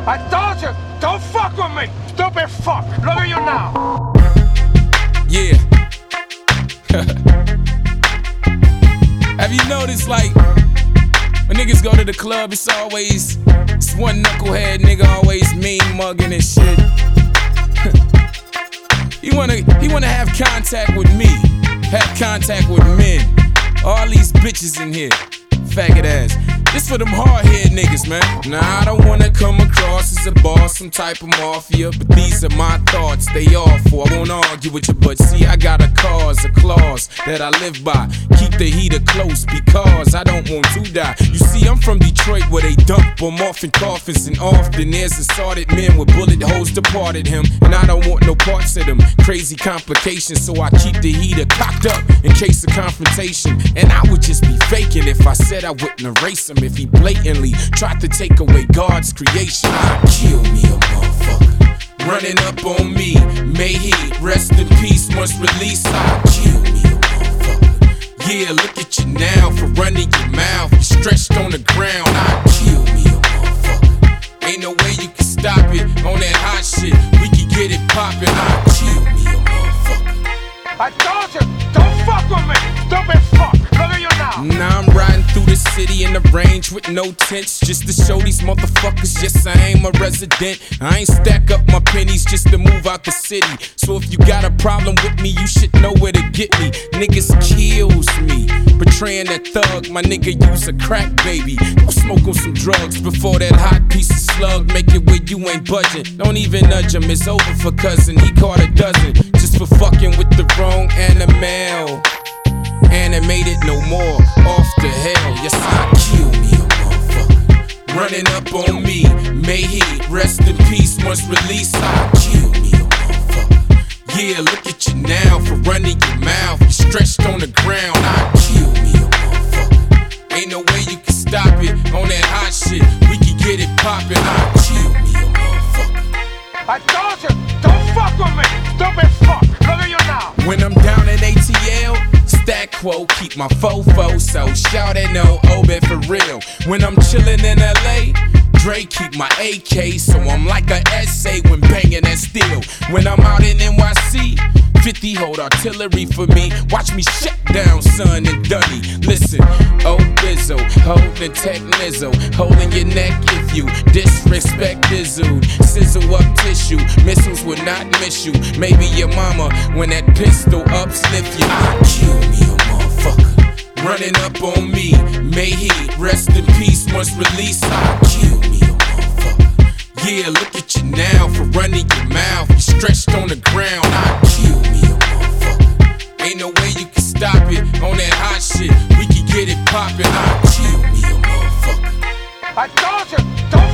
I told you, don't fuck with me! Stupid fuck! Look at you now! Yeah. Have you noticed, like, when niggas go to the club, it's always one knucklehead nigga always mean mugging and shit. He wanna have contact with me, have contact with men. All these bitches in here, faggot ass. This for them hard-head niggas, man. Nah, I don't wanna come across as a boss, some type of mafia, but these are my thoughts, they awful. I won't argue with you, but see, I got a cause, a clause that I live by. Keep the heater close because I don't want to die. You see, I'm from Detroit where they dump them off in coffins, and often there's assorted men with bullet holes departed him, and I don't want no parts of them crazy complications, so I keep the heater cocked up in case of confrontation. And I would just be faking if I said I wouldn't erase him. If he blatantly tried to take away God's creation, I'd kill me a motherfucker. Running up on me, may he rest in peace once released. I'd kill me a motherfucker. Yeah, look at you now for running your mouth. You stretched on the ground. I'd kill me a motherfucker. Ain't no way you can stop it on that hot shit. We can get it poppin'. I'd kill me a motherfucker. I told you, don't fuck with me! Stupid fuck! Look at you now! Now I'm riding through the city in the range with no tents, just to show these motherfuckers, yes, I ain't a resident. I ain't stack up my pennies just to move out the city. So if you got a problem with me, you should know where to get me. Niggas kills me, betraying that thug. My nigga use a crack baby. Go smoke on some drugs before that hot piece of slug make it where you ain't budging. Don't even nudge him, it's over for cousin. He caught a dozen just for fucking with the wrong animal. Animated no more, off the hell. Yes, I kill me a motherfucker. Running up on me, may he rest in peace once released. I kill me a motherfucker. Yeah, look at you now for running your mouth. You stretched on the ground. I kill me a motherfucker. Ain't no way you can stop it on that hot shit. We can get it poppin'. I kill me a motherfucker. I told you, don't fuck with me! Stupid fuck! Look at you now! When I'm down in ATL, stack quo, keep my fofo, so shout it no Obed for real. When I'm chillin' in LA, Dre keep my AK, so I'm like a essay when banging that steel. When I'm out in NYC, 50 hold artillery for me. Watch me shut down, son and Dunny. Listen, oh Bizzo, holding tech Nizzo, holding your neck if you disrespect Dizzle. Sizzle up tissue, missiles will not miss you. Maybe your mama when that pistol up sniff you. I kill me a motherfucker. Running up on me, may he rest in peace once released. I kill me a motherfucker. Yeah, look at you now for running your mouth. You stretched on the ground. I kill me a motherfucker. Ain't no way you can stop it on that hot shit. We can get it poppin'. I kill me a motherfucker. I told you, don't